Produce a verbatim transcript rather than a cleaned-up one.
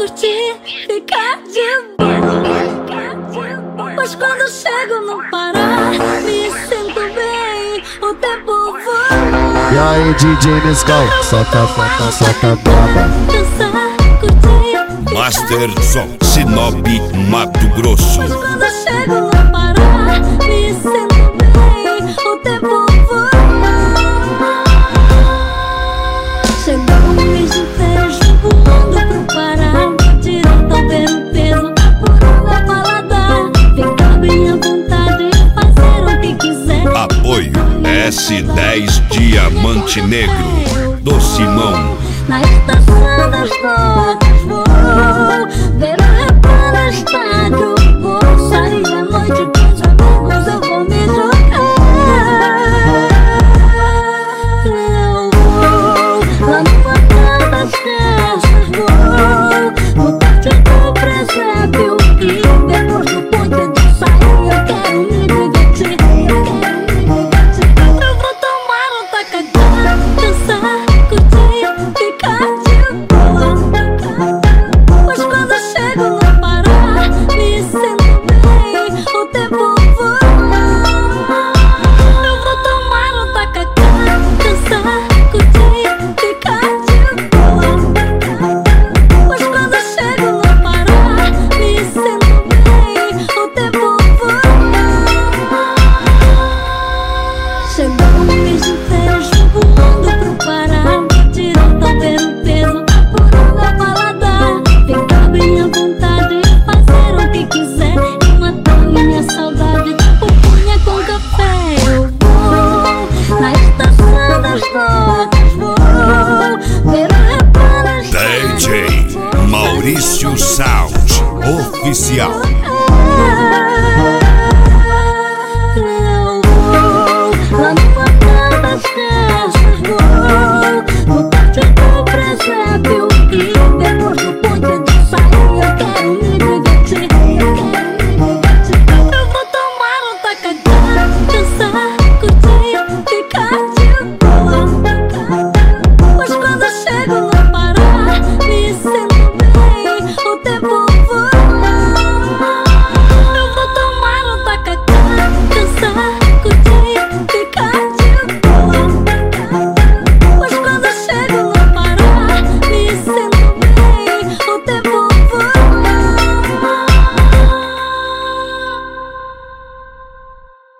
curtir, ficar de boa. Pois quando eu chego no Pará, me sinto bem, o tempo voa. E aí, D J Mescal, solta, solta, solta braba. Dançar, curtir, Master Som, Sinop, Mato Grosso. pois quando eu chego no Pará, me sinto bem, o tempo voa. Chegou o mês de férias, voando pro Pará, tirando talvez o peso por o meu paladar. Fica bem à vontade, fazer o que quiser. Apoio S dez Diamante Negro do Simão. Na estação das docas vou ver o rap no estádio. Vou sair à noite com os amigos, eu vou me jogar. Eu vou lá no Pará das festas, vou no pátio do presépio. E depois do ponto de sair eu quero me divertir. Eu quero me divertir. Eu vou tomar um tacacá, dançar, curtir, ficar de boa. Pois quando eu chego no Pará, me sinto bem, o tempo voa. Eu vou tomar um tacacá, dançar, curtir, ficar de boa. Pois quando eu chego no Pará, me sinto bem, o tempo voa. Chegou o mês de férias, voando pro Pará, tirando talvez o peso por o meu paladar. Ficar bem à vontade, fazer o que quiser e matar minha saudade. Pupunha com café, eu vou na estação das docas, vou ver o rap no D J Maurício Sound Oficial.